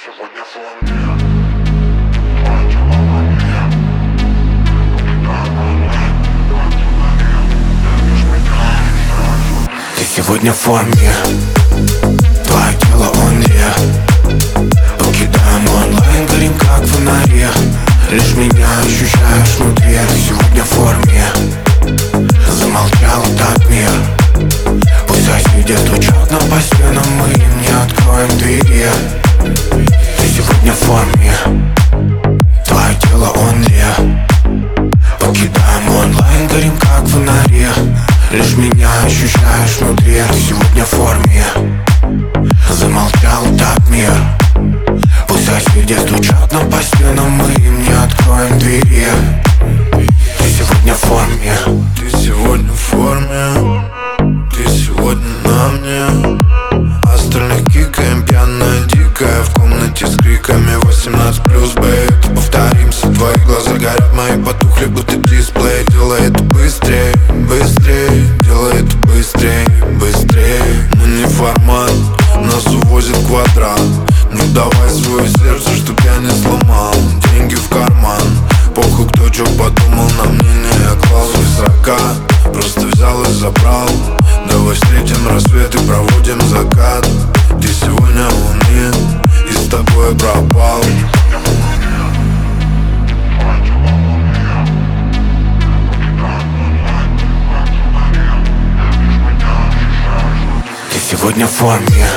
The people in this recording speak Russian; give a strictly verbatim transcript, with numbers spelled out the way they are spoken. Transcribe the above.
сегодня в форме. Твои тела во мне. Ты сегодня в форме. Твое тело он не. Покидаем онлайн, горим как фонари. Лишь меня ощущаешь внутри. Ты сегодня в форме. Замолчал этот мир. Пусть соседи стучат нам по стенам, мы им не откроем двери. Ты сегодня в форме. Твое тело он не. Покидаем онлайн, горим как фонари. Лишь меня ощущаешь внутри. Ты сегодня в форме. Замолчал этот мир. Пусть соседи стучат нам по стенам, мы им не откроем двери. Ты сегодня в форме. Ты сегодня в форме. Ты сегодня на мне. Остальных кикаем, пьяная, дикая. В комнате с криками восемнадцать плюс, бейт. Повторимся, твои глаза горят, мои потухли, будто дисплей. Делай это быстрей, быстрей. Делай это быстрей, быстрей. Мы не формат, нас увозит квадрат. Ну давай свое сердце, чтоб я не сломал. Деньги в карман. Похуй, кто чё подумал, на мнение я клал высока. Просто взял и забрал. Давай встретим рассвет и проводим закат. Ты сегодня луны, и с тобой пропал. Ты сегодня в форме.